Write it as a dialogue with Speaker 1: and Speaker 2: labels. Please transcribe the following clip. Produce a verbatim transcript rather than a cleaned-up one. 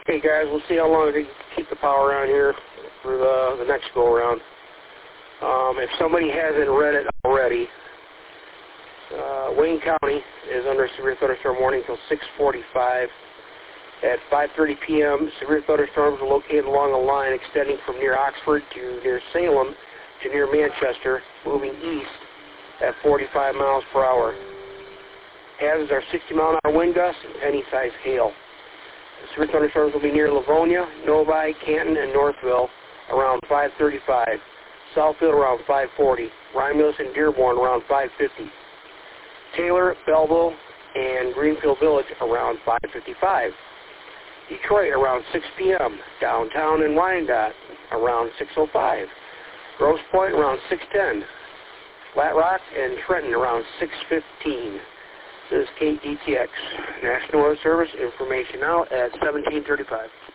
Speaker 1: Hey guys, we'll see how long they keep the power on here for the, the next go around. Um, if somebody hasn't read it already, uh, Wayne County is under severe thunderstorm warning until six forty-five. At five thirty p m, severe thunderstorms are located along a line extending from near Oxford to near Salem to near Manchester, moving east at forty-five miles per hour. Hazards are sixty mile an hour wind gusts and any size hail. The severe thunderstorms will be near Livonia, Novi, Canton, and Northville around five thirty-five. Southfield around five forty. Romulus and Dearborn around five fifty. Taylor, Belleville, and Greenfield Village around five fifty-five. Detroit around six p m Downtown and Wyandotte around six oh five. Grosse Pointe around six ten. Flat Rock and Trenton around six fifteen. This is K D T X, National Weather Service, information out at seventeen thirty-five.